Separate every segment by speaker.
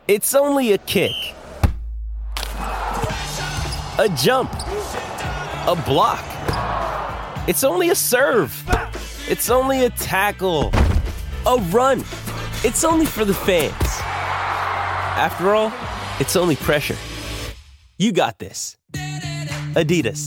Speaker 1: It's only a kick, a jump, a block. It's only a serve. It's only a tackle, a run. It's only for the fans. After all, it's only pressure. You got this. Adidas.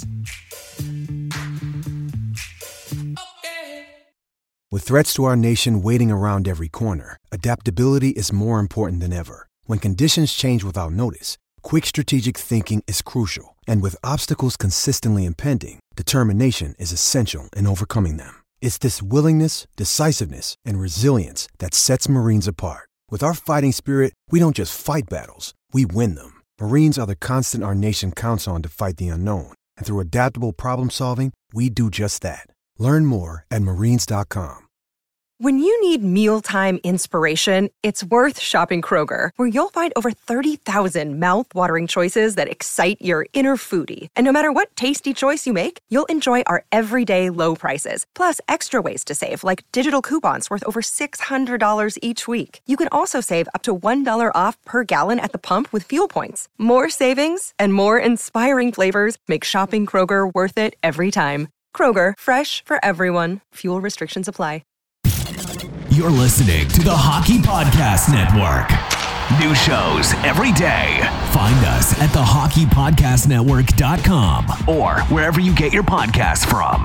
Speaker 2: With threats to our nation waiting around every corner, adaptability is more important than ever. When conditions change without notice, quick strategic thinking is crucial. And with obstacles consistently impending, determination is essential in overcoming them. It's this willingness, decisiveness, and resilience that sets Marines apart. With our fighting spirit, we don't just fight battles, we win them. Marines are the constant our nation counts on to fight the unknown. And through adaptable problem solving, we do just that. Learn more at marines.com.
Speaker 3: When you need mealtime inspiration, it's worth shopping Kroger, where you'll find over 30,000 mouth-watering choices that excite your inner foodie. And no matter what tasty choice you make, you'll enjoy our everyday low prices, plus extra ways to save, like digital coupons worth over $600 each week. You can also save up to $1 off per gallon at the pump with fuel points. More savings and more inspiring flavors make shopping Kroger worth it every time. Kroger, fresh for everyone. Fuel restrictions apply.
Speaker 4: You're listening to the Hockey Podcast Network. New shows every day. Find us at thehockeypodcastnetwork.com or wherever you get your podcasts from.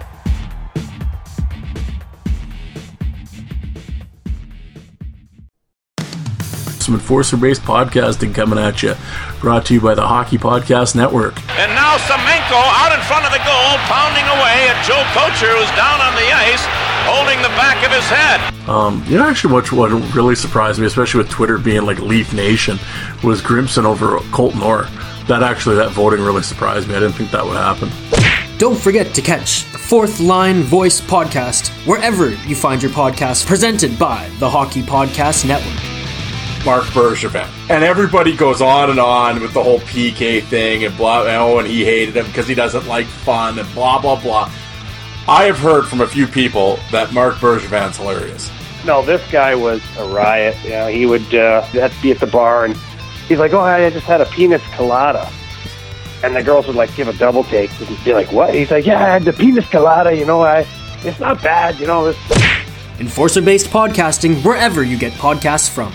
Speaker 5: Some Enforcer-based podcasting coming at you. Brought to you by the Hockey Podcast Network.
Speaker 6: And now Semenko out in front of the goal, pounding away at Joe Kocher, who's down on the ice, holding the back of his head.
Speaker 5: Actually what really surprised me, especially with Twitter being like Leaf Nation, was Grimson over Colton Orr. That voting really surprised me. I didn't think that would happen.
Speaker 7: Don't forget to catch the Fourth Line Voice podcast wherever you find your podcasts, presented by the Hockey Podcast Network.
Speaker 8: Marc Bergevin. And everybody goes on and on with the whole PK thing and blah, and he hated him because he doesn't like fun and blah, blah, blah. I have heard from a few people that Marc Bergevin's hilarious.
Speaker 9: No, this guy was a riot. You know, he would have to be at the bar and he's like, oh, I just had a penis colada. And the girls would like give a double take and be like, what? He's like, yeah, I had the penis colada, it's not bad,
Speaker 7: Enforcer-based podcasting wherever you get podcasts from.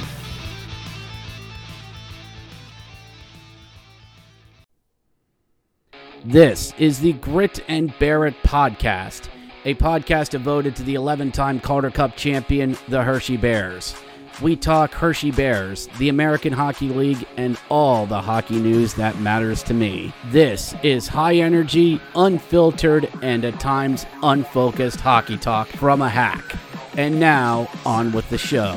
Speaker 10: This is the Grit and Bear It podcast, a podcast devoted to the 11-time Calder Cup champion, the Hershey Bears. We talk Hershey Bears, the American Hockey League, and all the hockey news that matters to me. This is high energy, unfiltered, and at times unfocused hockey talk from a hack. And now, on with the show.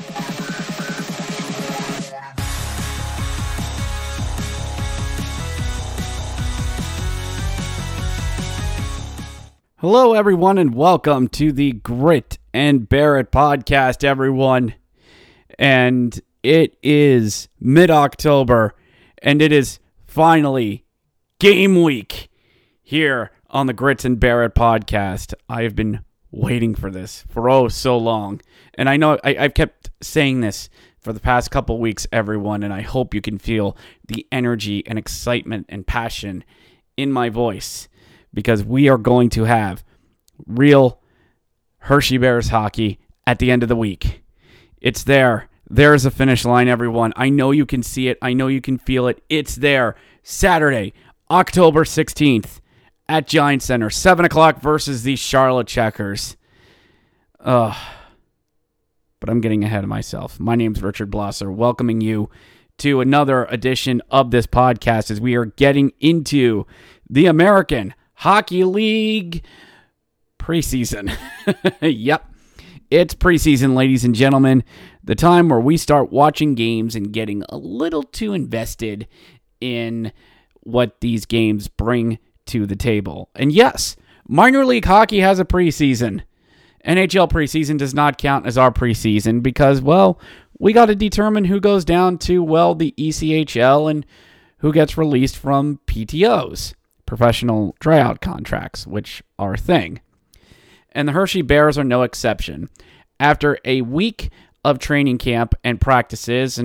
Speaker 10: Hello, everyone, and welcome to the Grit and Bear It podcast, everyone. And it is mid-October, and it is finally game week here on the Grit and Bear It podcast. I have been waiting for this for so long. And I know I've kept saying this for the past couple weeks, everyone, and I hope you can feel the energy and excitement and passion in my voice, because we are going to have real Hershey Bears hockey at the end of the week. It's there. There's a finish line, everyone. I know you can see it. I know you can feel it. It's there. Saturday, October 16th at Giant Center, 7 o'clock versus the Charlotte Checkers. But I'm getting ahead of myself. My name's Richard Blosser, welcoming you to another edition of this podcast as we are getting into the American Hockey League preseason. Yep, it's preseason, ladies and gentlemen. The time where we start watching games and getting a little too invested in what these games bring to the table. And yes, minor league hockey has a preseason. NHL preseason does not count as our preseason because, well, we got to determine who goes down to, well, the ECHL and who gets released from PTOs. Professional tryout contracts, which are a thing. And the Hershey Bears are no exception. After a week of training camp and practices and,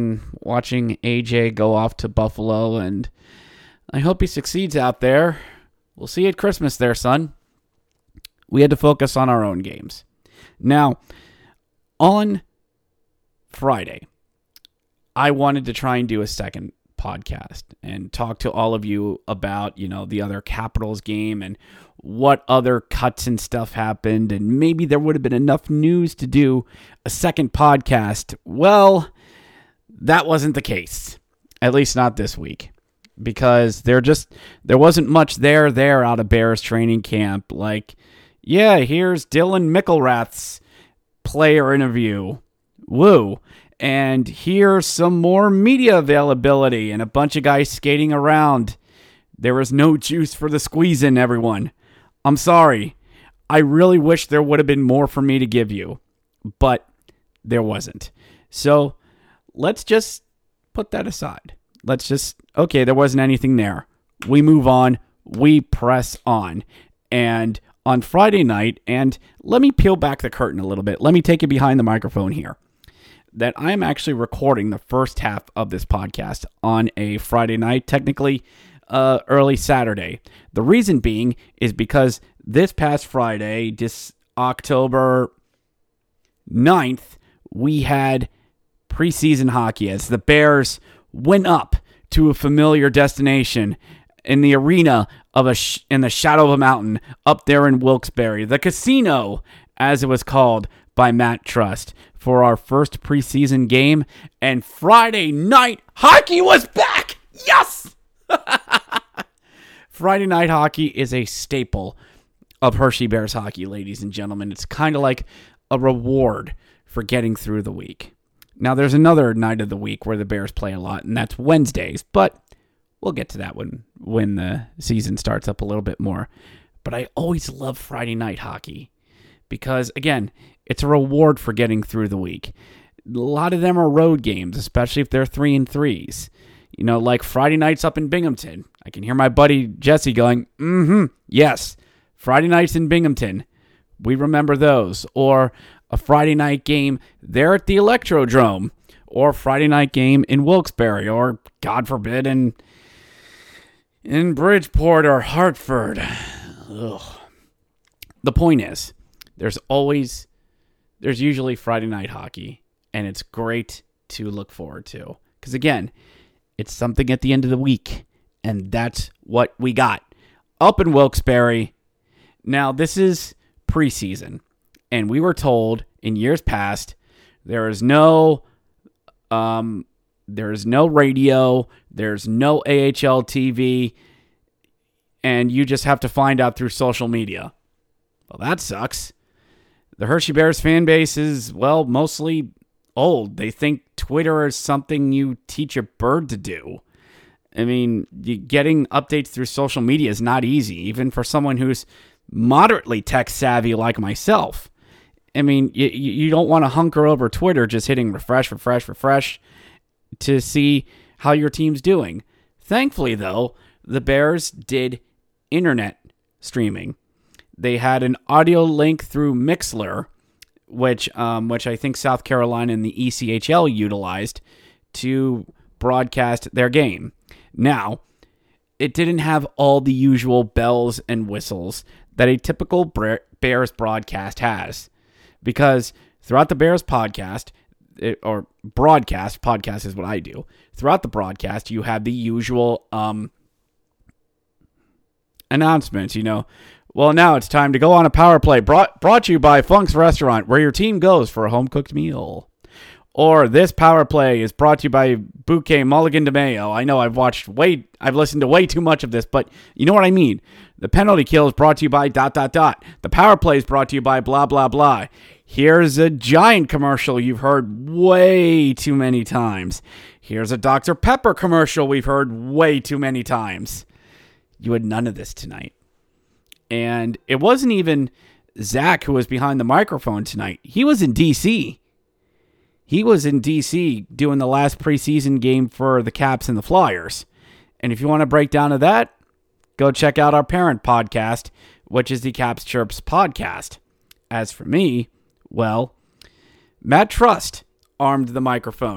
Speaker 10: watching AJ go off to Buffalo, and I hope he succeeds out there. We'll see you at Christmas there, son. We had to focus on our own games. Now, on Friday, I wanted to try and do a second podcast and talk to all of you about, the other Capitals game and what other cuts and stuff happened, and maybe there would have been enough news to do a second podcast. Well, that wasn't the case, at least not this week, because there wasn't much there out of Bears training camp. Like, yeah, here's Dylan McIlrath's player interview. Woo. And here's some more media availability and a bunch of guys skating around. There was no juice for the squeeze-in, everyone. I'm sorry. I really wish there would have been more for me to give you, but there wasn't. So let's just put that aside. Okay, there wasn't anything there. We move on. We press on. And on Friday night, and let me peel back the curtain a little bit. Let me take you behind the microphone here. That I am actually recording the first half of this podcast on a Friday night, technically early Saturday. The reason being is because this past Friday, this October 9th, we had preseason hockey as the Bears went up to a familiar destination in the arena of in the shadow of a mountain up there in Wilkes-Barre, the casino, as it was called by Matt Trust, for our first preseason game, and Friday night hockey was back! Yes! Friday night hockey is a staple of Hershey Bears hockey, ladies and gentlemen. It's kind of like a reward for getting through the week. Now, there's another night of the week where the Bears play a lot, and that's Wednesdays, but we'll get to that when the season starts up a little bit more. But I always love Friday night hockey because, again, it's a reward for getting through the week. A lot of them are road games, especially if they're 3-3s. Like Friday nights up in Binghamton. I can hear my buddy Jesse going, yes, Friday nights in Binghamton. We remember those. Or a Friday night game there at the Electrodrome. Or a Friday night game in Wilkes-Barre. Or, God forbid, in Bridgeport or Hartford. Ugh. The point is, there's usually Friday night hockey, and it's great to look forward to. Because, again, it's something at the end of the week, and that's what we got up in Wilkes-Barre. Now, this is preseason, and we were told in years past there is no radio, there's no AHL TV, and you just have to find out through social media. Well, that sucks. The Hershey Bears fan base is, mostly old. They think Twitter is something you teach a bird to do. I mean, getting updates through social media is not easy, even for someone who's moderately tech savvy like myself. I mean, you don't want to hunker over Twitter just hitting refresh to see how your team's doing. Thankfully, though, the Bears did internet streaming. They had an audio link through Mixlr, which I think South Carolina and the ECHL utilized to broadcast their game. Now, it didn't have all the usual bells and whistles that a typical Bears broadcast has, because throughout the Bears podcast, podcast is what I do. Throughout the broadcast, you have the usual announcements, Well, now it's time to go on a power play brought to you by Funk's Restaurant, where your team goes for a home-cooked meal. Or this power play is brought to you by Bouquet Mulligan de Mayo. I know I've listened to way too much of this, but you know what I mean. The penalty kill is brought to you by ... The power play is brought to you by blah, blah, blah. Here's a Giant commercial you've heard way too many times. Here's a Dr. Pepper commercial we've heard way too many times. You had none of this tonight. And it wasn't even Zach who was behind the microphone tonight. He was in D.C. He was in D.C. doing the last preseason game for the Caps and the Flyers. And if you want to break down to that, go check out our parent podcast, which is the Caps Chirps podcast. As for me, well, Matt Trust armed the microphone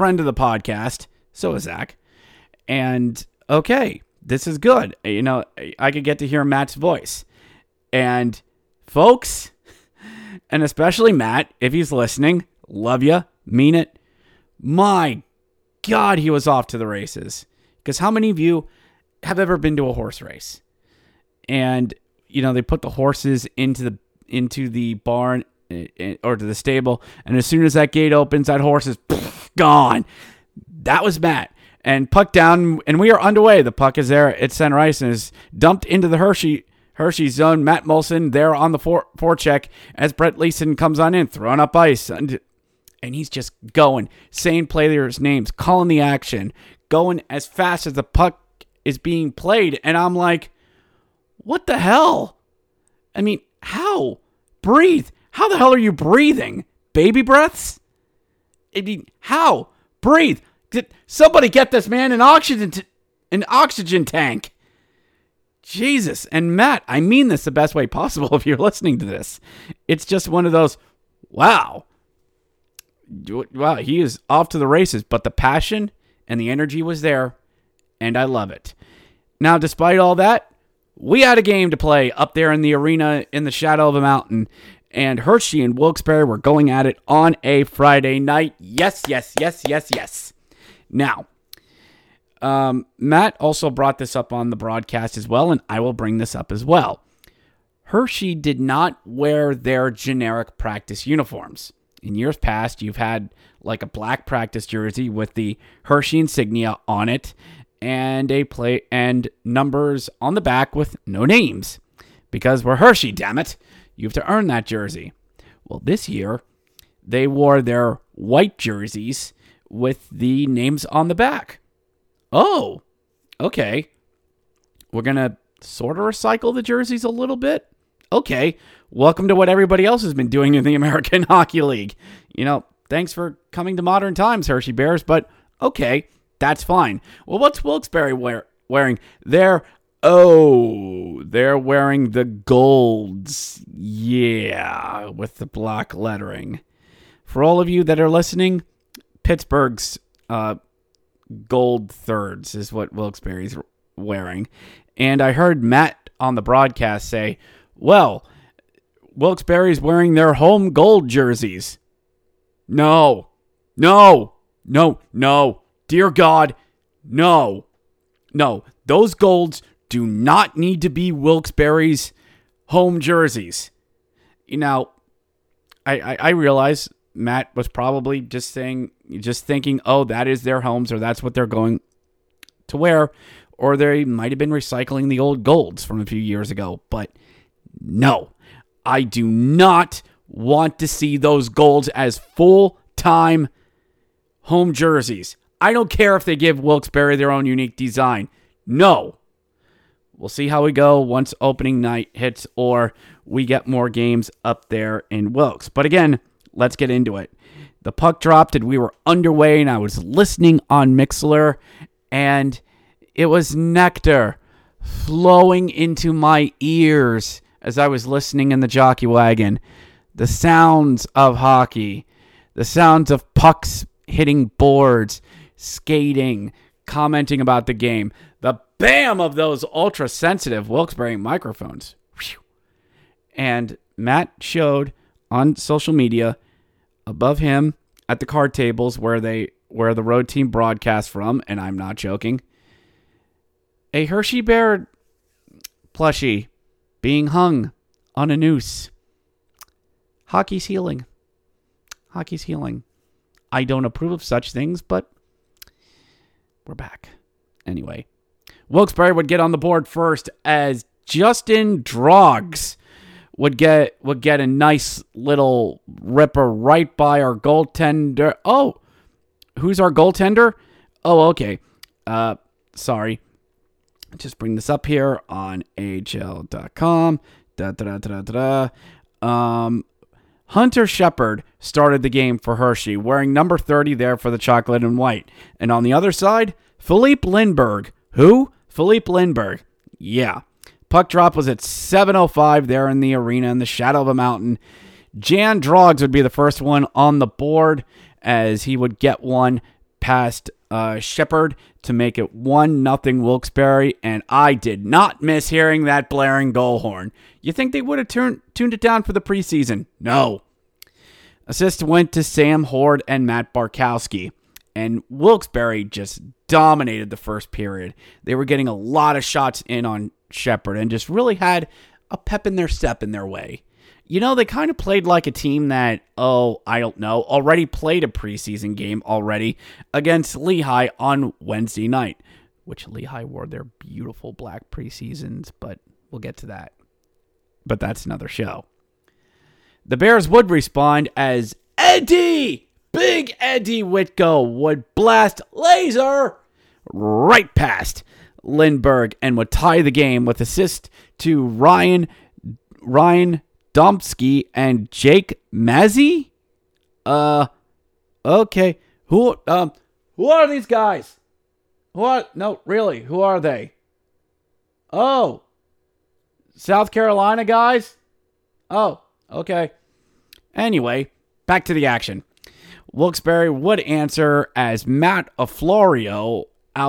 Speaker 10: friend of the podcast. So is Zach. And okay, this is good. You know, I could get to hear Matt's voice. And folks, and especially Matt, if he's listening, love you, mean it. My God, he was off to the races. Because how many of you have ever been to a horse race? And, you know, they put the horses into the barn or to the stable, and as soon as that gate opens, that horse is gone. That was Matt. And puck down, and we are underway. The puck is there at center ice and is dumped into the Hershey zone. Matt Molson there on the forecheck as Brett Leeson comes on in, throwing up ice. And he's just going, saying players' names, calling the action, going as fast as the puck is being played. And I'm like, what the hell? I mean, how? Breathe. How the hell are you breathing? Baby breaths? I mean, how? Breathe. Somebody get this man an oxygen tank. Jesus. And Matt, I mean this the best way possible if you're listening to this. It's just one of those, wow, he is off to the races. But the passion and the energy was there, and I love it. Now, despite all that, we had a game to play up there in the arena in the shadow of a mountain, and Hershey and Wilkes-Barre were going at it on a Friday night. Yes. Now, Matt also brought this up on the broadcast as well, and I will bring this up as well. Hershey did not wear their generic practice uniforms. In years past, you've had like a black practice jersey with the Hershey insignia on it and and numbers on the back with no names. Because we're Hershey, damn it. You have to earn that jersey. Well, this year, they wore their white jerseys with the names on the back. Oh, okay. We're going to sort of recycle the jerseys a little bit. Okay, welcome to what everybody else has been doing in the American Hockey League. You know, thanks for coming to modern times, Hershey Bears, but okay, that's fine. Well, what's Wilkes-Barre wearing? They're wearing the golds. Yeah, with the black lettering. For all of you that are listening, Pittsburgh's gold thirds is what Wilkes-Barre's wearing. And I heard Matt on the broadcast say, well, Wilkes-Barre's wearing their home gold jerseys. No. Dear God, no. Those golds do not need to be Wilkes-Barre's home jerseys. You know, I realize Matt was probably just thinking, oh, that is their homes, or that's what they're going to wear, or they might have been recycling the old golds from a few years ago. But no, I do not want to see those golds as full-time home jerseys. I don't care if they give Wilkes-Barre their own unique design. No. We'll see how we go once opening night hits or we get more games up there in Wilkes. But again, let's get into it. The puck dropped and we were underway, and I was listening on Mixlr, and it was nectar flowing into my ears as I was listening in the jockey wagon. The sounds of hockey, the sounds of pucks hitting boards, skating, commenting about the game, the bam of those ultra-sensitive Wilkes-Barre microphones. Whew. And Matt showed on social media above him at the card tables where the road team broadcast from, and I'm not joking, a Hershey Bear plushie being hung on a noose. Hockey's healing. Hockey's healing. I don't approve of such things, but we're back. Anyway, Wilkes-Barre would get on the board first as Justin Drogs would get a nice little ripper right by our goaltender. Oh, who's our goaltender? Oh, okay. Sorry. Just bring this up here on AHL.com. Hunter Shepard started the game for Hershey, wearing number 30 there for the chocolate and white. And on the other side, Philippe Lindbergh. Who? Philippe Lindbergh. Yeah. Puck drop was at 7:05 there in the arena in the shadow of a mountain. Jan Drogs would be the first one on the board as he would get one past Shepherd to make it 1-0 Wilkes-Barre, and I did not miss hearing that blaring goal horn. You think they would have tuned it down for the preseason? No. Assist went to Sam Horde and Matt Barkowski, and Wilkes-Barre just dominated the first period. They were getting a lot of shots in on Shepherd and just really had a pep in their step in their way. You know, they kind of played like a team that, already played a preseason game already against Lehigh on Wednesday night, which Lehigh wore their beautiful black preseasons, but we'll get to that. But that's another show. The Bears would respond as Big Eddie Whitko would blast laser right past Lindbergh and would tie the game with assist to Ryan Domsky and Jake Mazzy? Okay. Who are these guys? Who are they? Oh. South Carolina guys? Oh, okay. Alright, back to the action. Wilkes-Barre would answer as Matt Alfonso?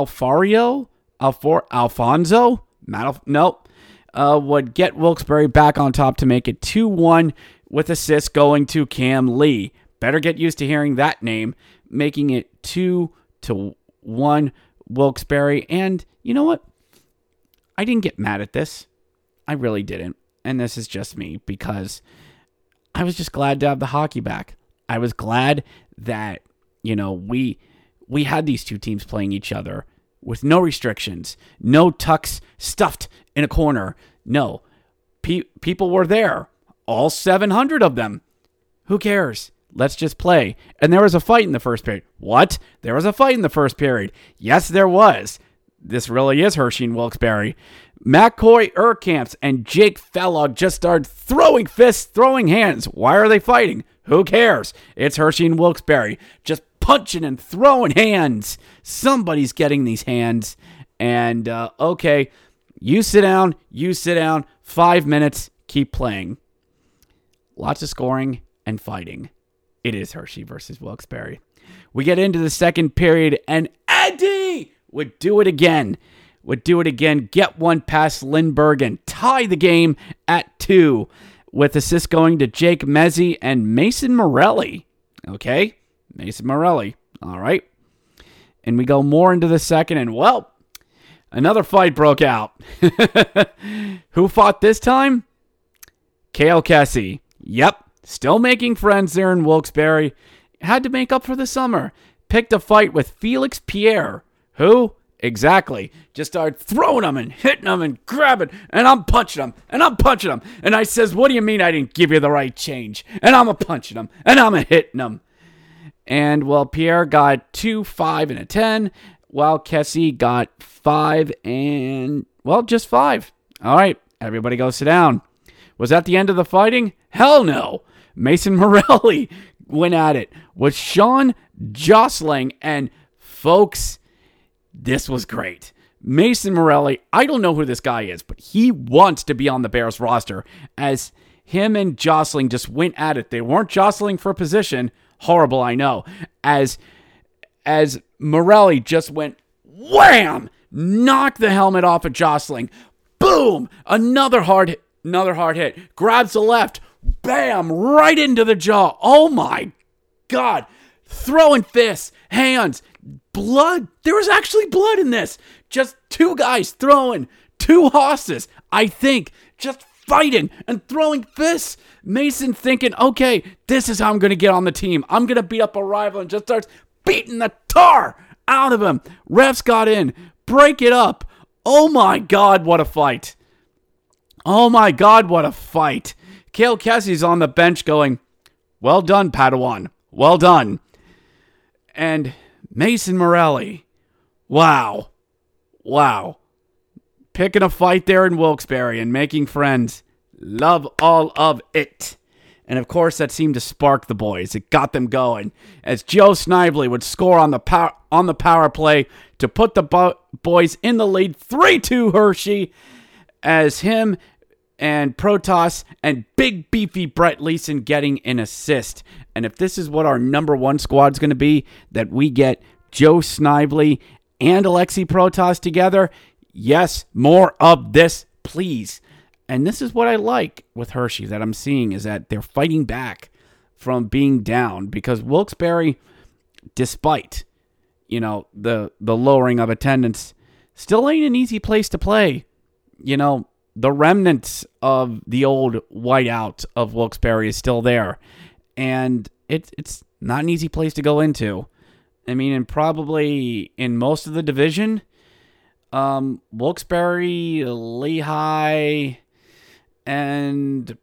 Speaker 10: Would get Wilkes-Barre back on top to make it 2-1 with assists going to Cam Lee. Better get used to hearing that name, making it 2-1 Wilkes-Barre. And you know what? I didn't get mad at this. I really didn't. And this is just me because I was just glad to have the hockey back. I was glad that, we had these two teams playing each other with no restrictions, no tucks stuffed in a corner. No, people were there, all 700 of them. Who cares? Let's just play. And there was a fight in the first period. What? There was a fight in the first period. Yes, there was. This really is Hershey and Wilkes-Barre. McCoy Urkamps and Jake Fellog just started throwing fists, throwing hands. Why are they fighting? Who cares? It's Hershey and Wilkes-Barre. Just punching and throwing hands. Somebody's getting these hands. And, okay, you sit down. 5 minutes, keep playing. Lots of scoring and fighting. It is Hershey versus Wilkes-Barre. We get into the second period, and Eddie would do it again. Get one past Lindbergh and tie the game at 2, with assists going to Jake Mezzi and Mason Morelli. Okay, Mason Morelli. All right. And we go more into the second, and another fight broke out. Who fought this time? Cale Kessie. Yep, still making friends there in Wilkes-Barre. Had to make up for the summer. Picked a fight with Felix Pierre. Who? Exactly. Just started throwing them and hitting them and grabbing, and I'm punching them, and I'm punching them. And I says, what do you mean I didn't give you the right change? And I'm a-punching them, and I'm a-hitting them. And, Pierre got 2, 5, and a 10, while Kessie got 5 and, just 5. All right, everybody go sit down. Was that the end of the fighting? Hell no. Mason Morelli went at it with Sean Jostling, and folks, this was great. Mason Morelli, I don't know who this guy is, but he wants to be on the Bears roster, as him and Jostling just went at it. They weren't jostling for position. Horrible, I know. As Morelli just went wham, knocked the helmet off of Jostling. Boom, another hard hit. Grabs the left. Bam, right into the jaw. Oh my God. Throwing fists, hands, blood. There was actually blood in this. Just two guys throwing, two hosses, I think, just fighting and throwing fists. Mason thinking, okay, this is how I'm going to get on the team. I'm going to beat up a rival, and just starts beating the tar out of him. Refs got in. Break it up. Oh my God, what a fight. Oh my God, what a fight. Cale Kessie's on the bench going, well done, Padawan. Well done. And Mason Morelli, wow. Picking a fight there in Wilkes-Barre and making friends. Love all of it. And of course, that seemed to spark the boys. It got them going. As Joe Snively would score on the power play to put the boys in the lead, 3-2 Hershey, as him and Protas and big beefy Brett Leeson getting an assist. And if this is what our number one squad's going to be, that we get Joe Snively and Alexei Protas together. Yes, more of this, please. And this is what I like with Hershey that I'm seeing, is that they're fighting back from being down, because Wilkes-Barre, despite, the lowering of attendance, still ain't an easy place to play. The remnants of the old whiteout of Wilkes-Barre is still there. And it's not an easy place to go into. I mean, and probably in most of the division, Wilkes-Barre, Lehigh, and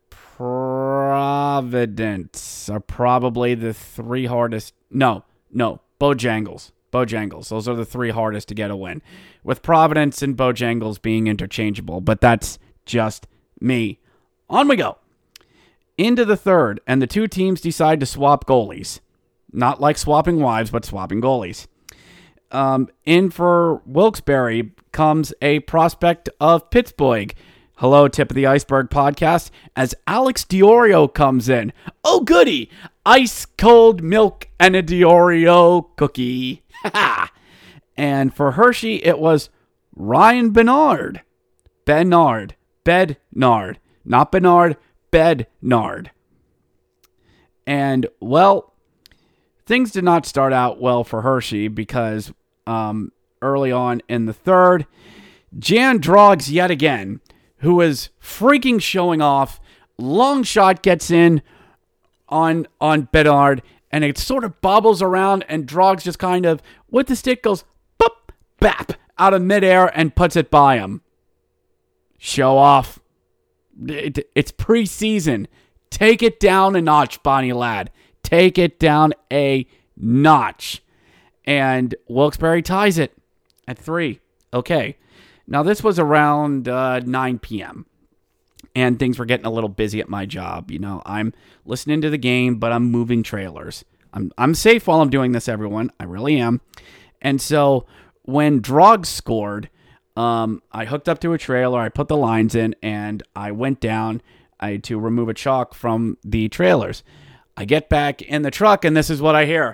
Speaker 10: Providence are probably the three hardest. No, Bojangles. Those are the three hardest to get a win, with Providence and Bojangles being interchangeable. But that's just me. On we go. Into the third, and the two teams decide to swap goalies. Not like swapping wives, but swapping goalies. In for Wilkes-Barre comes a prospect of Pittsburgh. Hello, Tip of the Iceberg podcast, as Alex Diorio comes in. Oh, goody! Ice cold milk and a Diorio cookie. And for Hershey, it was Ryan Bednard. Not Bernard, Bednard. And, well, things did not start out well for Hershey, because early on in the third, Jan Drogs yet again, who is freaking showing off, long shot gets in on Bednard, and it sort of bobbles around, and Drogs just kind of, with the stick, goes boop, bap, out of midair and puts it by him. Show off. It's preseason. Take it down a notch, Bonnie Ladd. Take it down a notch. And Wilkes-Barre ties it at 3. Okay. Now, this was around 9 p.m. And things were getting a little busy at my job. I'm listening to the game, but I'm moving trailers. I'm safe while I'm doing this, everyone. I really am. And so when Drogs scored, I hooked up to a trailer, I put the lines in, and I went down to remove a chalk from the trailers. I get back in the truck, and this is what I hear.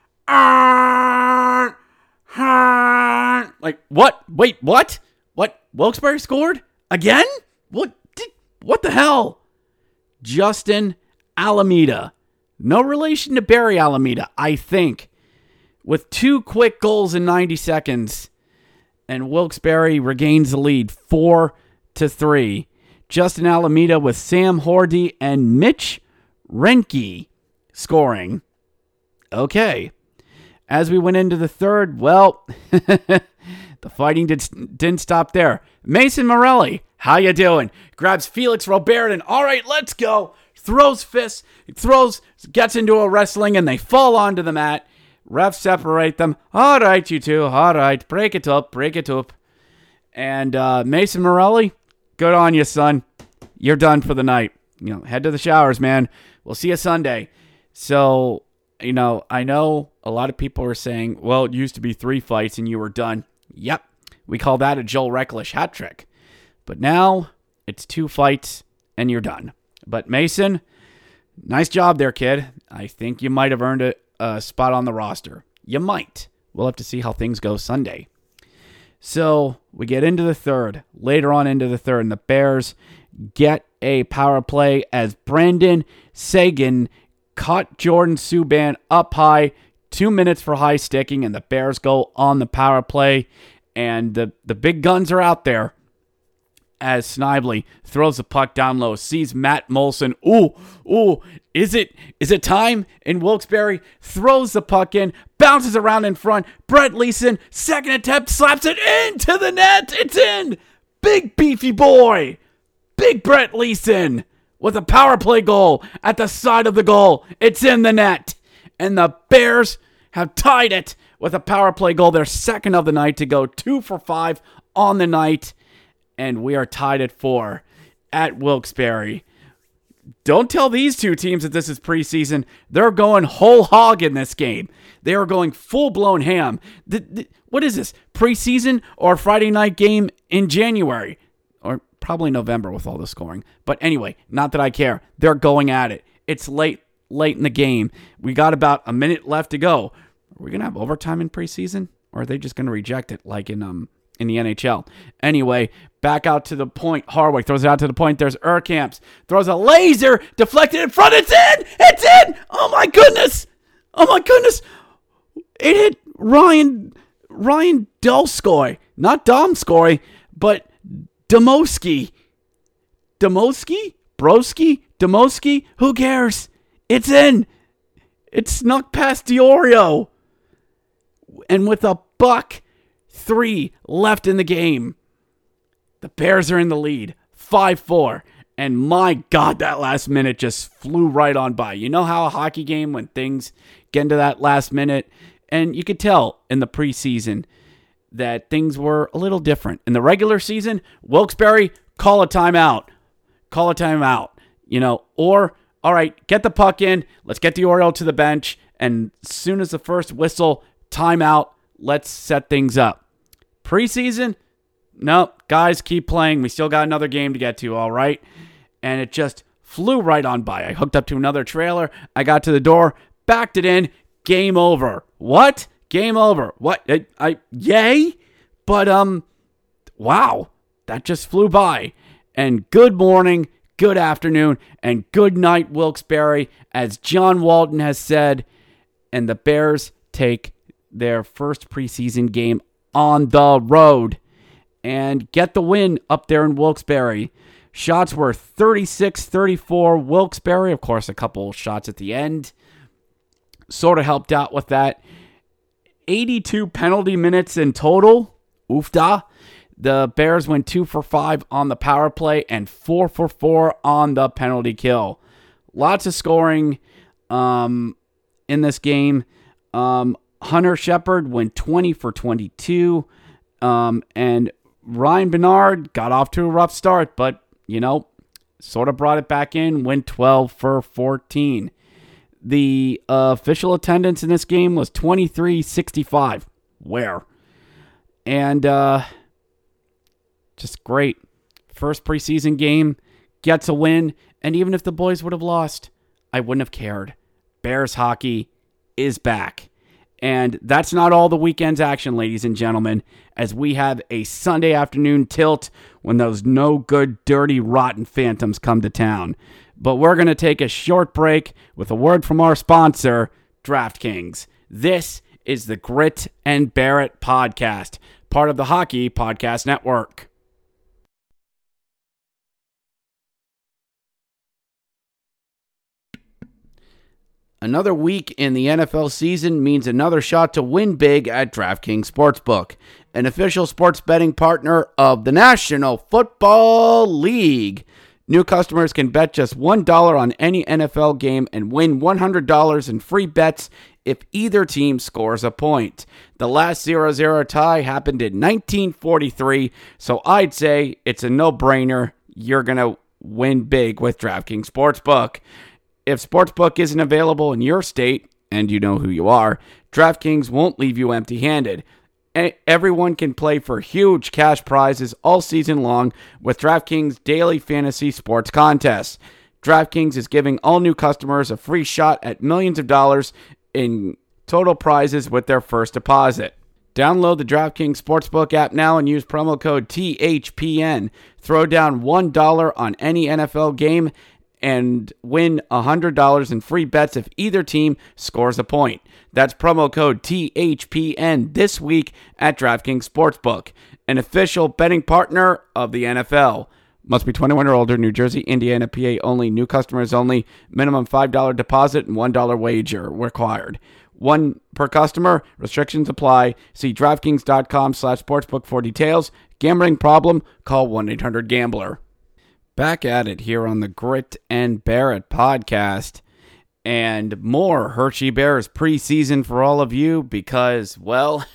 Speaker 10: Like, what? Wait, what? What? Wilkes-Barre scored? Again? What the hell? Justin Alameda. No relation to Barry Alameda, I think. With 2 quick goals in 90 seconds. And Wilkes-Barre regains the lead 4-3. Justin Alameda with Sam Hordy and Mitch Renke scoring. Okay. As we went into the third, well, the fighting didn't stop there. Mason Morelli, how you doing? Grabs Felix Robert and, all right, let's go. Throws fists, gets into a wrestling, and they fall onto the mat. Refs separate them. All right, you two. All right, break it up. And Mason Morelli, good on you, son. You're done for the night. Head to the showers, man. We'll see you Sunday. So, I know a lot of people are saying, well, it used to be 3 fights and you were done. Yep. We call that a Joel Recklish hat trick. But now it's 2 fights and you're done. But Mason, nice job there, kid. I think you might have earned a spot on the roster. You might. We'll have to see how things go Sunday. So we get into the third. Later on into the third, and the Bears get a power play as Brandon Sagan caught Jordan Subban up high. 2 minutes for high sticking, and the Bears go on the power play. And the big guns are out there as Snively throws the puck down low, sees Matt Molson. Ooh, is it time? And Wilkes-Barre throws the puck in, bounces around in front. Brett Leeson, second attempt, slaps it into the net. It's in. Big beefy boy. Big Brett Leeson with a power play goal at the side of the goal. It's in the net. And the Bears have tied it with a power play goal. Their second of the night to go 2 for 5 on the night. And we are tied at 4 at Wilkes-Barre. Don't tell these 2 teams that this is preseason. They're going whole hog in this game. They are going full-blown ham. What is this, preseason or Friday night game in January? Or probably November with all the scoring. But anyway, not that I care. They're going at it. It's late in the game. We got about a minute left to go. Are we going to have overtime in preseason? Or are they just going to reject it like in the NHL? Anyway, back out to the point. Harwick throws it out to the point. There's Urkamps. Throws a laser. Deflected in front. It's in! It's in! Oh my goodness! Oh my goodness! It hit Ryan Dolskoy. Not Domskoy, but Demoski. Demoski? Broski? Demoski? Who cares? It's in! It snuck past Diorio. And with a $1:03 left in the game, the Bears are in the lead, 5-4. And my God, that last minute just flew right on by. You know how a hockey game, when things get into that last minute, and you could tell in the preseason that things were a little different. In the regular season, Wilkes-Barre, call a timeout. Call a timeout. Or, all right, get the puck in. Let's get Diorio to the bench. And as soon as the first whistle, timeout, let's set things up. Preseason, nope, guys, keep playing. We still got another game to get to, all right? And it just flew right on by. I hooked up to another trailer. I got to the door, backed it in, game over. What? Game over. What? Yay? But, wow, that just flew by. And good morning, good afternoon, and good night, Wilkes-Barre, as John Walton has said. And the Bears take their first preseason game on the road and get the win up there in Wilkes-Barre. Shots were 36-34 Wilkes-Barre. Of course, a couple shots at the end sort of helped out with that. 82 penalty minutes in total. Oofda. The Bears went 2 for 5 on the power play and 4 for 4 on the penalty kill. Lots of scoring in this game. Hunter Shepard went 20 for 22. And Ryan Bernard got off to a rough start, but, sort of brought it back in, went 12 for 14. The official attendance in this game was 2365. Where? And just great. First preseason game, gets a win, and even if the boys would have lost, I wouldn't have cared. Bears hockey is back. And that's not all the weekend's action, ladies and gentlemen, as we have a Sunday afternoon tilt when those no good, dirty, rotten Phantoms come to town. But we're going to take a short break with a word from our sponsor, DraftKings. This is the Grit and Barrett podcast, part of the Hockey Podcast Network. Another week in the NFL season means another shot to win big at DraftKings Sportsbook, an official sports betting partner of the National Football League. New customers can bet just $1 on any NFL game and win $100 in free bets if either team scores a point. The last 0-0 tie happened in 1943, so I'd say it's a no-brainer. You're going to win big with DraftKings Sportsbook. If Sportsbook isn't available in your state, and you know who you are, DraftKings won't leave you empty-handed. Everyone can play for huge cash prizes all season long with DraftKings Daily Fantasy Sports Contests. DraftKings is giving all new customers a free shot at millions of dollars in total prizes with their first deposit. Download the DraftKings Sportsbook app now and use promo code THPN. Throw down $1 on any NFL game and win $100 in free bets if either team scores a point. That's promo code THPN this week at DraftKings Sportsbook, an official betting partner of the NFL. Must be 21 or older, New Jersey, Indiana, PA only, new customers only, minimum $5 deposit and $1 wager required. One per customer, restrictions apply. See DraftKings.com/sportsbook for details. Gambling problem? Call 1-800-GAMBLER. Back at it here on the Grit and Barrett podcast, and more Hershey Bears preseason for all of you because, well,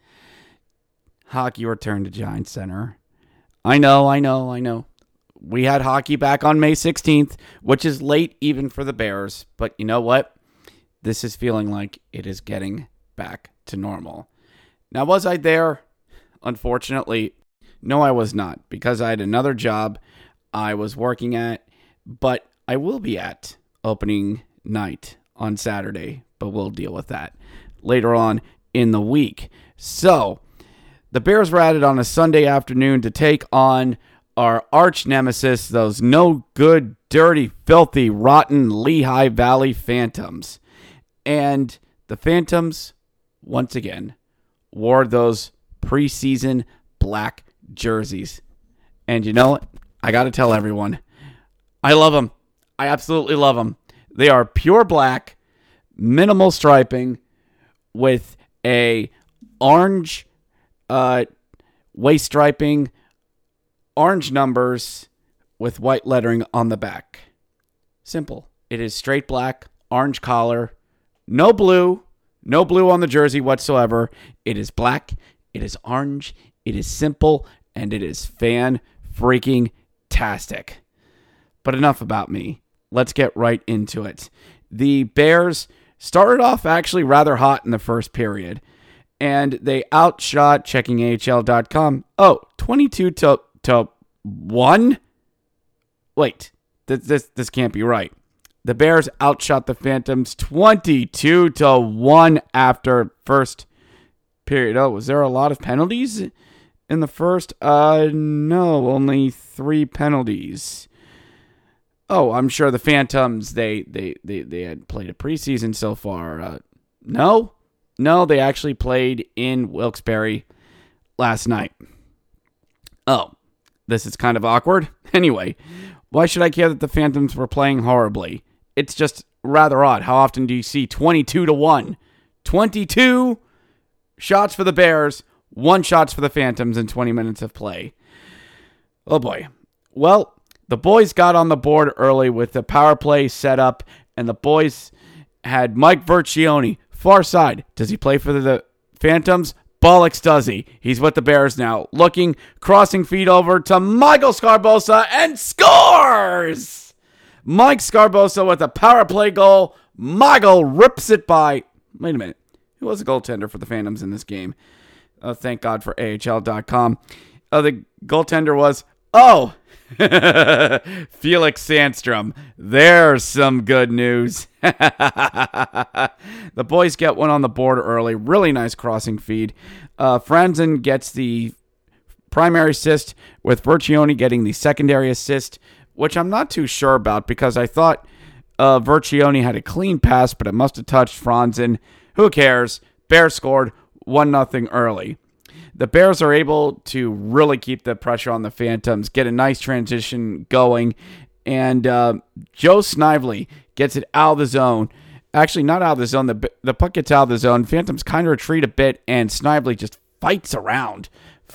Speaker 10: hockey returned to Giants Center. I know. We had hockey back on May 16th, which is late even for the Bears, but you know what? This is feeling like it is getting back to normal. Now, was I there? Unfortunately, no, I was not, because I had another job I was working at, but I will be at opening night on Saturday, but we'll deal with that later on in the week. So, the Bears were at it on a Sunday afternoon to take on our arch nemesis, those no good, dirty, filthy, rotten Lehigh Valley Phantoms. And the Phantoms, once again, wore those preseason black jerseys. And you know what? I got to tell everyone, I love them. I absolutely love them. They are pure black, minimal striping with a orange waist striping, orange numbers with white lettering on the back. Simple. It is straight black, orange collar, no blue on the jersey whatsoever. It is black, it is orange, it is simple, and it is fan-freaking-tastic. But enough about me. Let's get right into it. The Bears started off actually rather hot in the first period, and they outshot, checking AHL.com, 22-1? Wait, this can't be right. The Bears outshot the Phantoms 22-1 after first period. Oh, was there a lot of penalties in the first? No, only 3 penalties. Oh, I'm sure the Phantoms, they had played a preseason so far. No, they actually played in Wilkes-Barre last night. Oh, this is kind of awkward. Anyway, why should I care that the Phantoms were playing horribly? It's just rather odd. How often do you see 22-1? 22 shots for the Bears, 1 shots for the Phantoms in 20 minutes of play. Oh boy. Well, the boys got on the board early with the power play set up, and the boys had Mike Vercioni, far side. Does he play for the Phantoms? Bollocks does he. He's with the Bears now. Looking, crossing feet over to Michael Sgarbossa, and scores! Mike Sgarbossa with a power play goal. Michael rips it by... Wait a minute. Who was a goaltender for the Phantoms in this game? Thank God for AHL.com. The goaltender was... Felix Sandstrom. There's some good news. The boys get one on the board early. Really nice crossing feed. Franzen gets the primary assist, with Vercioni getting the secondary assist, which I'm not too sure about because I thought Vercioni had a clean pass, but it must have touched Franzen. Who cares? Bears scored 1-0 early. The Bears are able to really keep the pressure on the Phantoms, get a nice transition going, and Joe Snively gets it out of the zone. Actually, not out of the zone. The puck gets out of the zone. Phantoms kind of retreat a bit, and Snively just fights around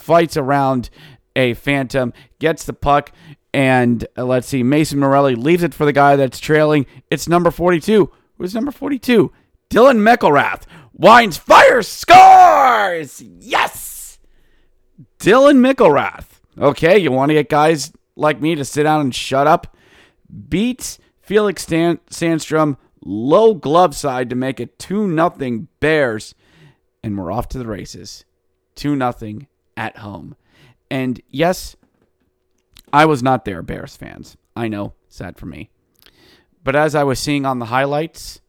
Speaker 10: a Phantom, gets the puck, and let's see, Mason Morelli leaves it for the guy that's trailing. It's number 42. Who's number 42? Dylan McElrath. Winds, fires, scores! Yes! Dylan McElrath. Okay, you want to get guys like me to sit down and shut up? Beats Felix Sandstrom, low glove side to make it 2-0 Bears. And we're off to the races. 2-0 at home. And yes, I was not there, Bears fans. I know, sad for me. But as I was seeing on the highlights,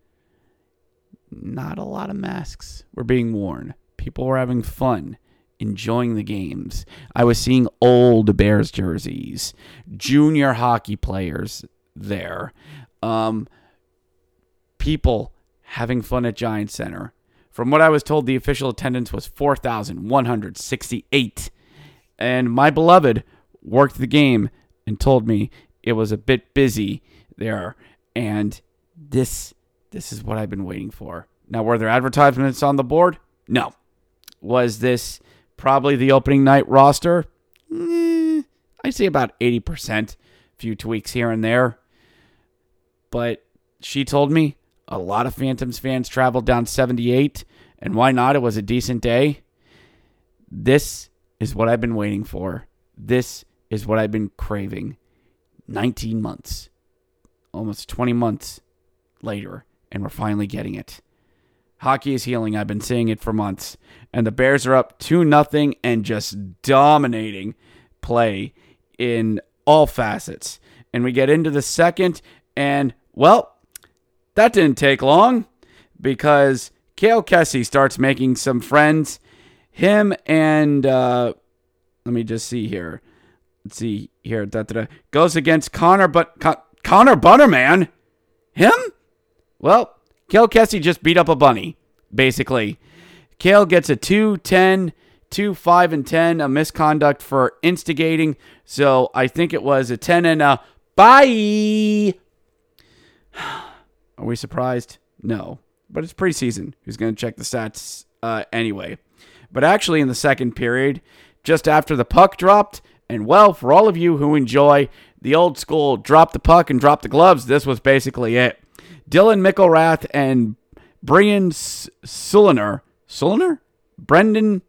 Speaker 10: not a lot of masks were being worn. People were having fun, enjoying the games. I was seeing old Bears jerseys, junior hockey players there, people having fun at Giant Center. From what I was told, the official attendance was 4,168. And my beloved worked the game and told me it was a bit busy there. And this is what I've been waiting for. Now, were there advertisements on the board? No. Was this probably the opening night roster? I'd say about 80%. A few tweaks here and there. But she told me a lot of Phantoms fans traveled down 78. And why not? It was a decent day. This is what I've been waiting for. This is what I've been craving. 19 months. Almost 20 months later. And we're finally getting it. Hockey is healing. I've been saying it for months. And the Bears are up 2-0 and just dominating play in all facets. And we get into the second. And, well, that didn't take long. Because Cale Kessie starts making some friends. Him and, let me just see here. Let's see here. Goes against Connor Butterman. Him? Well, Cale Kessie just beat up a bunny, basically. Cale gets a 2-10, 2-5-10, a misconduct for instigating. So I think it was a 10 and a bye. Are we surprised? No. But it's preseason. Who's going to check the stats anyway? But actually in the second period, just after the puck dropped, and well, for all of you who enjoy the old school drop the puck and drop the gloves, this was basically it. Dylan Mickelrath and Brennan Suliner. Brennan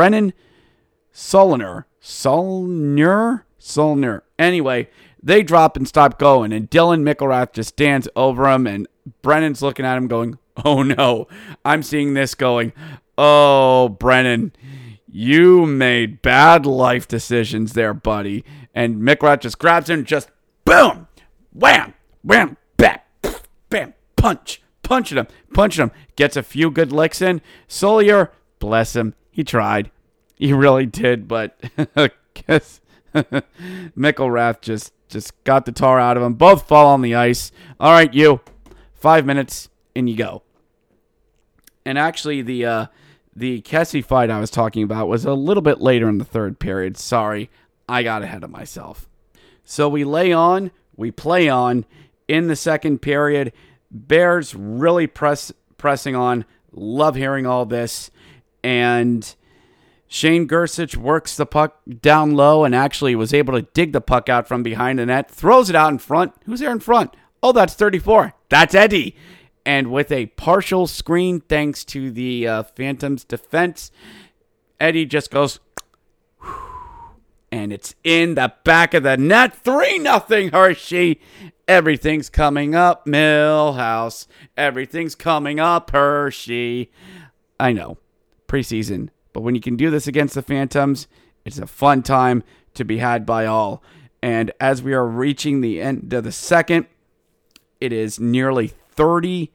Speaker 10: Sulner. Anyway, they drop and stop going, and Dylan Mickelrath just stands over him, and Brennan's looking at him going, oh no. I'm seeing this going, oh, Brennan, you made bad life decisions there, buddy. And Mickelrath just grabs him, just boom, wham, wham, bam, bam, punching him. Gets a few good licks in. Solier, bless him, he tried. He really did, but I guess Mickelrath just got the tar out of him. Both fall on the ice. All right, you. 5 minutes, and you go. And actually, the Kessie fight I was talking about was a little bit later in the third period. Sorry, I got ahead of myself. So we play on in the second period. Bears really pressing on. Love hearing all this. And Shane Gersich works the puck down low and actually was able to dig the puck out from behind the net. Throws it out in front. Who's there in front? Oh, that's 34. That's Eddie. And with a partial screen, thanks to the Phantoms' defense, Eddie just goes, and it's in the back of the net. 3-0 Hershey. Everything's coming up, Millhouse. Everything's coming up, Hershey. I know, preseason. But when you can do this against the Phantoms, it's a fun time to be had by all. And as we are reaching the end of the second, it is nearly 30-5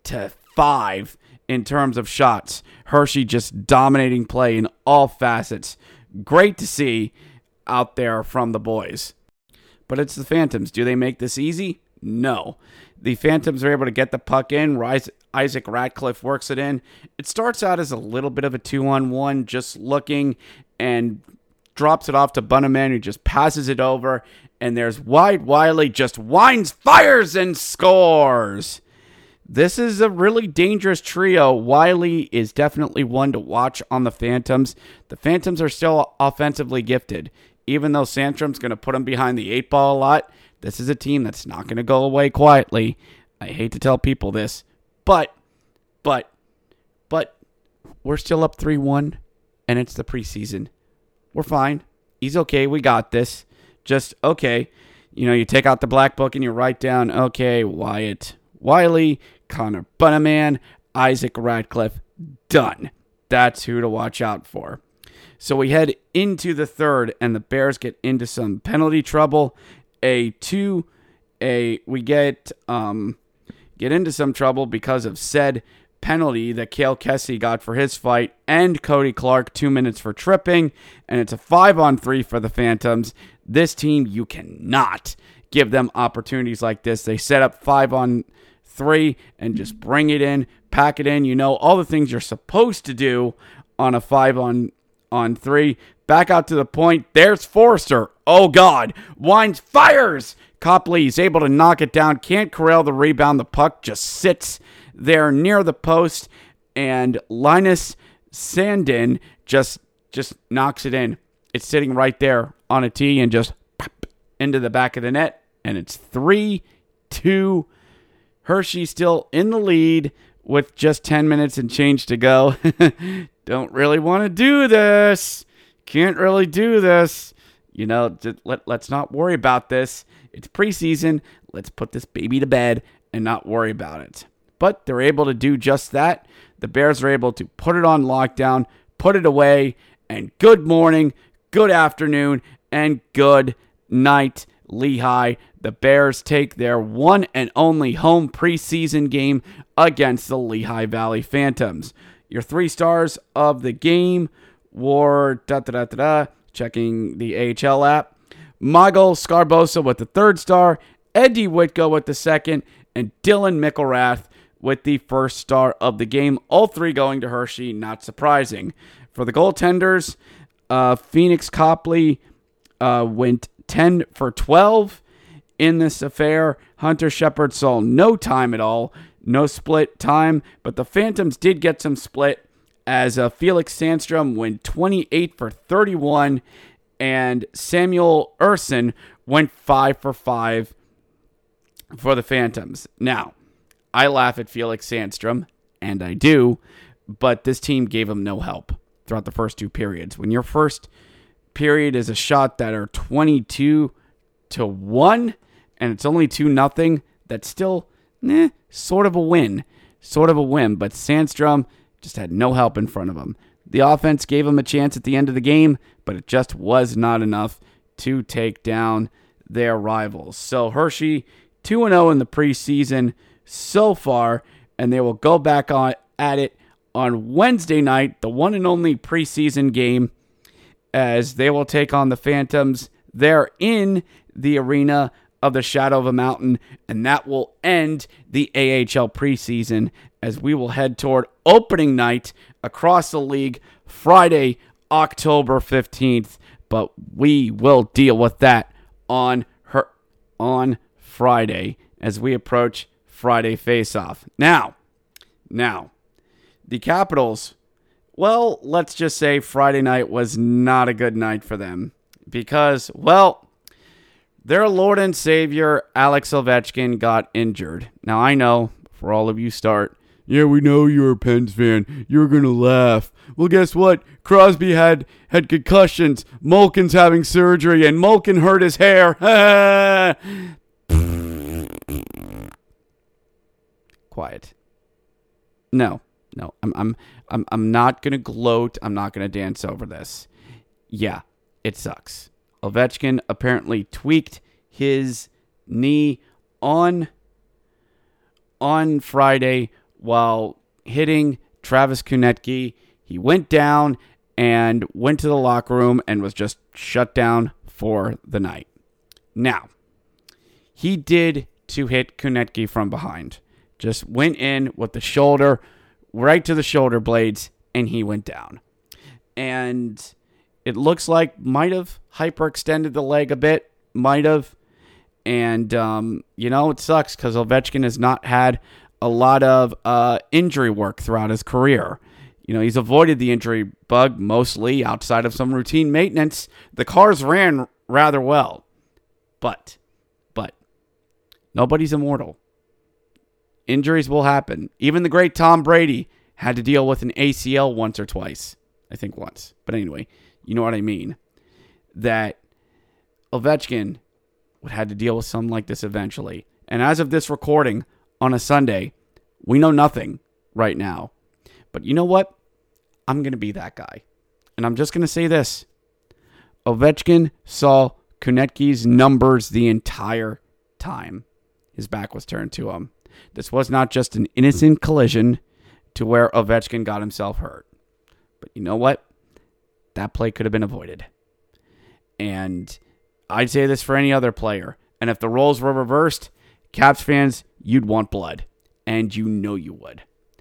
Speaker 10: in terms of shots. Hershey just dominating play in all facets. Great to see out there from the boys. But it's the Phantoms. Do they make this easy? No. The Phantoms are able to get the puck in. Isaac Ratcliffe works it in. It starts out as a little bit of a 2-on-1, just looking, and drops it off to Bunnaman, who just passes it over. And there's Wide Wiley, just winds, fires, and scores. This is a really dangerous trio. Wiley is definitely one to watch on the Phantoms. The Phantoms are still offensively gifted. Even though Sandstrom's going to put them behind the 8-ball a lot, this is a team that's not going to go away quietly. I hate to tell people this, but we're still up 3-1, and it's the preseason. We're fine. He's okay. We got this. Just, okay. You take out the black book and you write down, okay, Wyatt Wiley, Connor Bunnaman, Isaac Ratcliffe, done. That's who to watch out for. So we head into the third, and the Bears get into some penalty trouble. We get into some trouble because of said penalty that Cale Kessie got for his fight, and Cody Clark 2 minutes for tripping, and it's a 5-on-3 for the Phantoms. This team, you cannot give them opportunities like this. They set up 5-on-3 and just bring it in, pack it in. All the things you're supposed to do on a 5-on-3. Back out to the point. There's Forrester. Oh, God. Winds, fires. Copley is able to knock it down. Can't corral the rebound. The puck just sits there near the post. And Linus Sandin just knocks it in. It's sitting right there on a tee and just pop into the back of the net. And it's 3-2. Hershey still in the lead with just 10 minutes and change to go. Don't really want to do this. Can't really do this. Let's not worry about this. It's preseason. Let's put this baby to bed and not worry about it. But they're able to do just that. The Bears are able to put it on lockdown, put it away, and good morning, good afternoon, and good night, Lehigh. the Bears take their one and only home preseason game against the Lehigh Valley Phantoms. Your 3 stars of the game were, checking the AHL app, Michael Scarbosa with the 3rd star, Eddie Whitko with the 2nd, and Dylan Mickelrath with the 1st star of the game. All 3 going to Hershey, not surprising. For the goaltenders, Phoenix Copley went 10 for 12 in this affair. Hunter Shepard saw no time at all, no split time, but the Phantoms did get some split as Felix Sandstrom went 28 for 31, and Samuel Urson went 5 for 5 for the Phantoms. Now, I laugh at Felix Sandstrom, and I do, but this team gave him no help throughout the first 2 periods. When your first period is a shot that are 22-1, and it's only 2-0, that's still sort of a win. But Sandstrom just had no help in front of him. The offense gave him a chance at the end of the game, but it just was not enough to take down their rivals. So Hershey 2-0 in the preseason so far, and they will go back at it on Wednesday night, the one and only preseason game, as they will take on the Phantoms. They're in the arena of the Shadow of a Mountain, and that will end the AHL preseason as we will head toward opening night across the league Friday, October 15th, but we will deal with that on Friday as we approach Friday face-off. Now, the Capitals, well, let's just say Friday night was not a good night for them because, well, their Lord and Savior, Alex Ovechkin, got injured. Now, I know, for all of you start, yeah, we know you're a Pens fan. You're going to laugh. Well, guess what? Crosby had concussions. Malkin's having surgery, and Malkin hurt his hair. Quiet. No, I'm not gonna gloat. I'm not gonna dance over this. Yeah, it sucks. Ovechkin apparently tweaked his knee on Friday while hitting Travis Konecny. He went down and went to the locker room and was just shut down for the night. Now, he did to hit Konecny from behind. Just went in with the shoulder, right to the shoulder blades, and he went down. And it looks like might have hyperextended the leg a bit, might have. And, it sucks because Ovechkin has not had a lot of injury work throughout his career. He's avoided the injury bug mostly outside of some routine maintenance. The cars ran rather well. But nobody's immortal. Injuries will happen. Even the great Tom Brady had to deal with an ACL once or twice. I think once. But anyway, you know what I mean. That Ovechkin would have to deal with something like this eventually. And as of this recording on a Sunday, we know nothing right now. But you know what? I'm going to be that guy. And I'm just going to say this. Ovechkin saw Konecny's numbers the entire time his back was turned to him. This was not just an innocent collision to where Ovechkin got himself hurt. But you know what? That play could have been avoided. And I'd say this for any other player. And if the roles were reversed, Caps fans, you'd want blood. And you know you would.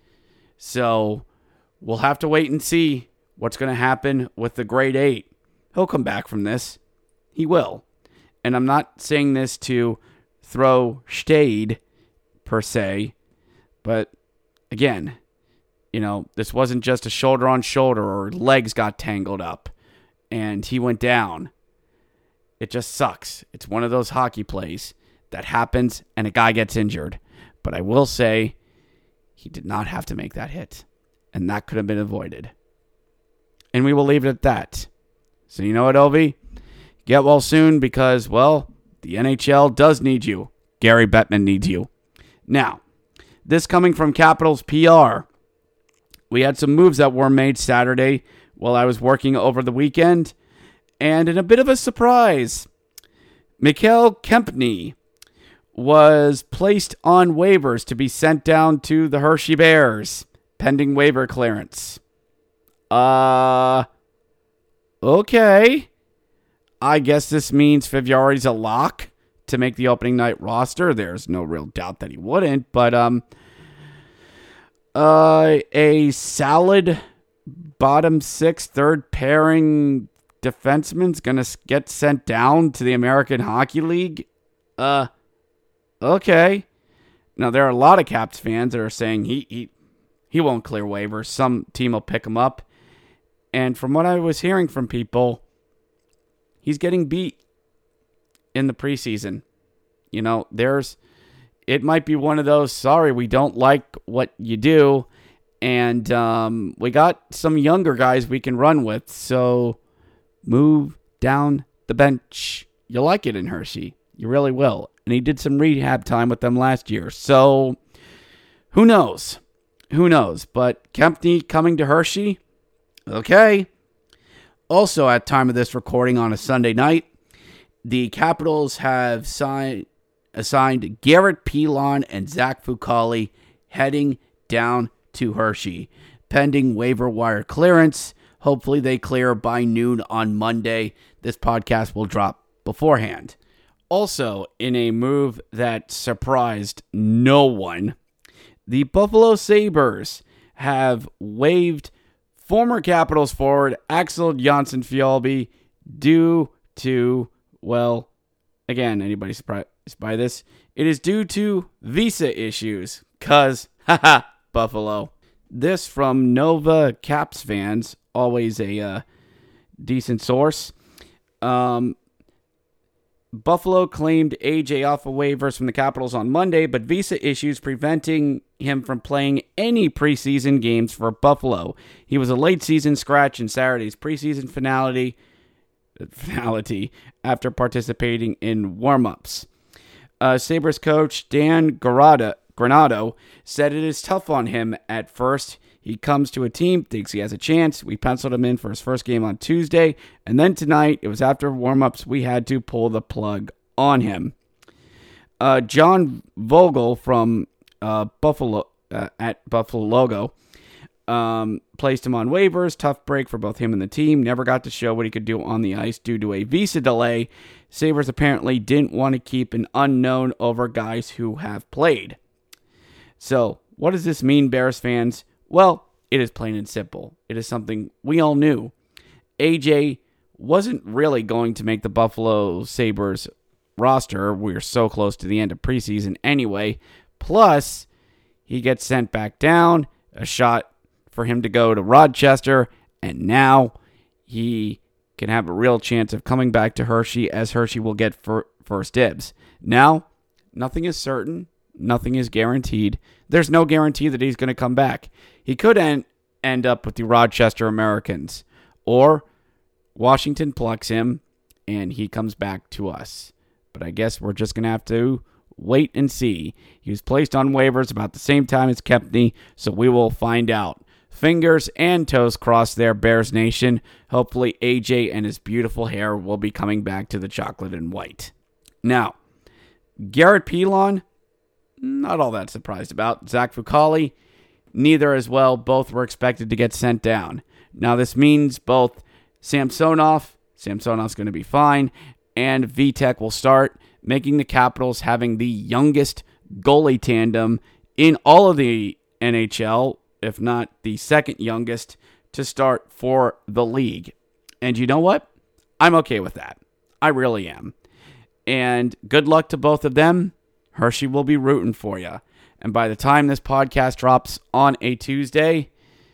Speaker 10: So we'll have to wait and see what's going to happen with the grade 8. He'll come back from this. He will. And I'm not saying this to throw shade per se. But again, this wasn't just a shoulder on shoulder or legs got tangled up and he went down. It just sucks. It's one of those hockey plays that happens and a guy gets injured. But I will say he did not have to make that hit. And that could have been avoided. And we will leave it at that. So you know what, Ovi? Get well soon because, well, the NHL does need you. Gary Bettman needs you. Now, this coming from Capitals PR. We had some moves that were made Saturday while I was working over the weekend. And in a bit of a surprise, Mikhail Kempny was placed on waivers to be sent down to the Hershey Bears, pending waiver clearance. Okay. I guess this means Fiviari's a lock to make the opening night roster. There's no real doubt that he wouldn't, but a solid bottom six, third pairing defenseman's gonna get sent down to the American Hockey League. Okay. Now there are a lot of Caps fans that are saying he won't clear waivers. Some team will pick him up. And from what I was hearing from people, he's getting beat in the preseason. You know, it might be one of those, sorry, we don't like what you do. And we got some younger guys we can run with. So move down the bench. You'll like it in Hershey. You really will. And he did some rehab time with them last year. So who knows? Who knows? But Kempny coming to Hershey. Okay. Also, at time of this recording on a Sunday night, the Capitals have assigned Garrett Pilon and Zach Fucale heading down to Hershey, pending waiver wire clearance. Hopefully they clear by noon on Monday. This podcast will drop beforehand. Also, in a move that surprised no one, the Buffalo Sabres have waived former Capitals forward Axel Jonsson-Fjällby due to, well, again, anybody surprised by this? It is due to visa issues, cause, Buffalo. This from Nova Caps fans, always a decent source. Buffalo claimed AJ off of waivers from the Capitals on Monday, but visa issues preventing him from playing any preseason games for Buffalo. He was a late season scratch in Saturday's preseason finality after participating in warm-ups. Sabres coach Dan Granado said it is tough on him at first. He comes to a team, thinks he has a chance. We penciled him in for his first game on Tuesday. And then tonight, it was after warm-ups, we had to pull the plug on him. John Vogel from Buffalo at Buffalo Logo placed him on waivers. Tough break for both him and the team. Never got to show what he could do on the ice due to a visa delay. Sabres apparently didn't want to keep an unknown over guys who have played. So, what does this mean, Bears fans? Well, it is plain and simple. It is something we all knew. AJ wasn't really going to make the Buffalo Sabres roster. We're so close to the end of preseason anyway. Plus, he gets sent back down, a shot for him to go to Rochester, and now he can have a real chance of coming back to Hershey, as Hershey will get first dibs. Now, nothing is certain. Nothing is guaranteed. There's no guarantee that he's going to come back. He could end up with the Rochester Americans, or Washington plucks him and he comes back to us. But I guess we're just going to have to wait and see. He was placed on waivers about the same time as Kempny, so we will find out. Fingers and toes crossed there, Bears Nation. Hopefully AJ and his beautiful hair will be coming back to the chocolate and white. Now, Garrett Pilon, not all that surprised about. Zach Fucale, neither as well. Both were expected to get sent down. Now this means both Samsonov's going to be fine, and Vitek will start, making the Capitals having the youngest goalie tandem in all of the NHL, if not the second youngest, to start for the league. And you know what? I'm okay with that. I really am. And good luck to both of them. Hershey will be rooting for you. And by the time this podcast drops on a Tuesday,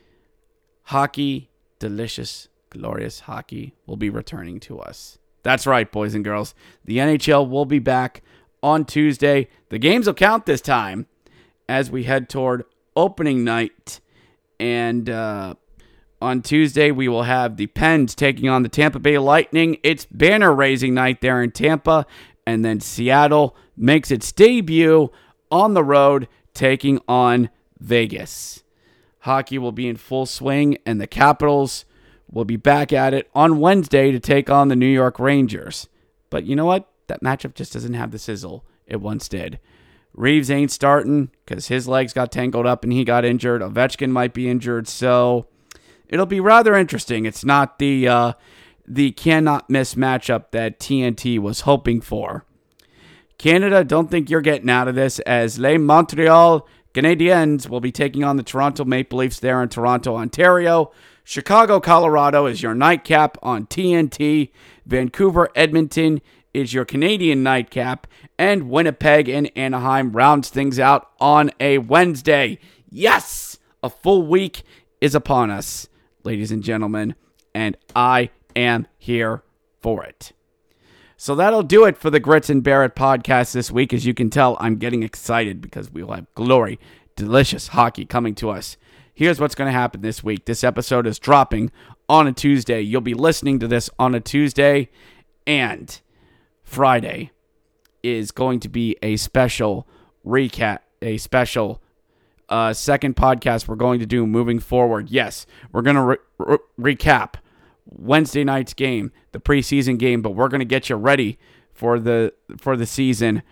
Speaker 10: hockey, delicious, glorious hockey, will be returning to us. That's right, boys and girls. The NHL will be back on Tuesday. The games will count this time as we head toward opening night. And on Tuesday, we will have the Pens taking on the Tampa Bay Lightning. It's banner-raising night there in Tampa. And then Seattle makes its debut on the road, taking on Vegas. Hockey will be in full swing, and the Capitals will be back at it on Wednesday to take on the New York Rangers. But you know what? That matchup just doesn't have the sizzle it once did. Reeves ain't starting because his legs got tangled up and he got injured. Ovechkin might be injured, so it'll be rather interesting. It's not the cannot miss matchup that TNT was hoping for. Canada, don't think you're getting out of this, as Les Montreal Canadiens will be taking on the Toronto Maple Leafs there in Toronto, Ontario. Chicago, Colorado is your nightcap on TNT. Vancouver, Edmonton is your Canadian nightcap. And Winnipeg and Anaheim rounds things out on a Wednesday. Yes! A full week is upon us, ladies and gentlemen, and I am here for it. So that'll do it for the Grits and Barrett podcast this week. As you can tell, I'm getting excited because we will have glory, delicious hockey coming to us. Here's what's going to happen this week. This episode is dropping on a Tuesday. You'll be listening to this on a Tuesday, and Friday is going to be a special recap, a special second podcast we're going to do moving forward. Yes, we're going to recap Wednesday night's game, the preseason game, but we're going to get you ready for the season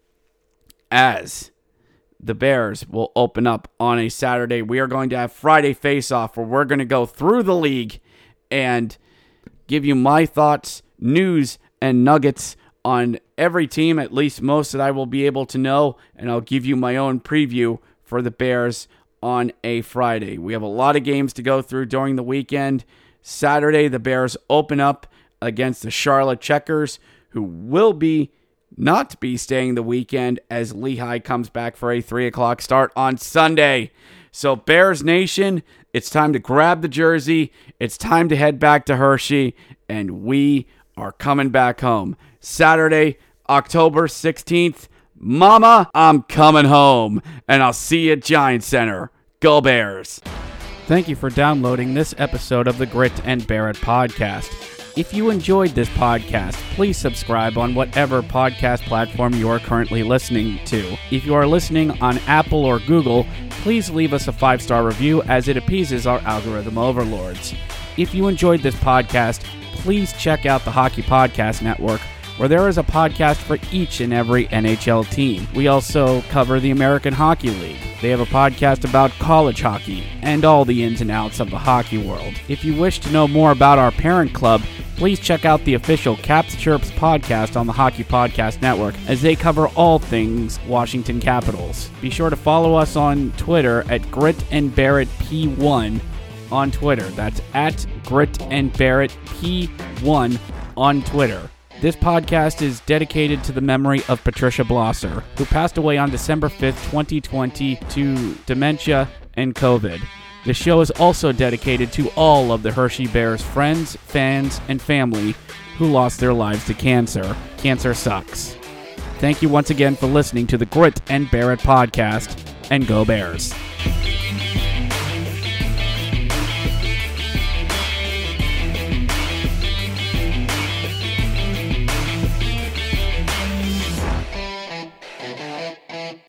Speaker 10: as the Bears will open up on a Saturday. We are going to have Friday face-off where we're going to go through the league and give you my thoughts, news, and nuggets on every team, at least most that I will be able to know, and I'll give you my own preview for the Bears on a Friday. We have a lot of games to go through during the weekend. Saturday, the Bears open up against the Charlotte Checkers, who will not be staying the weekend as Lehigh comes back for a 3 o'clock start on Sunday. So Bears Nation, it's time to grab the jersey. It's time to head back to Hershey, and we are coming back home. Saturday, October 16th. Mama, I'm coming home, and I'll see you at Giant Center. Go Bears! Thank you for downloading this episode of the Grit and Barrett podcast. If you enjoyed this podcast, please subscribe on whatever podcast platform you are currently listening to. If you are listening on Apple or Google, please leave us a 5-star review as it appeases our algorithm overlords. If you enjoyed this podcast, please check out the Hockey Podcast Network, where there is a podcast for each and every NHL team. We also cover the American Hockey League. They have a podcast about college hockey and all the ins and outs of the hockey world. If you wish to know more about our parent club, please check out the official Caps Chirps podcast on the Hockey Podcast Network, as they cover all things Washington Capitals. Be sure to follow us on Twitter at Grit and Barrett P1 on Twitter. That's at Grit and Barrett P1 on Twitter. This podcast is dedicated to the memory of Patricia Blosser, who passed away on December 5th, 2020 to dementia and COVID. The show is also dedicated to all of the Hershey Bears friends, fans, and family who lost their lives to cancer. Cancer sucks. Thank you once again for listening to the Grit and Barrett podcast, and go Bears.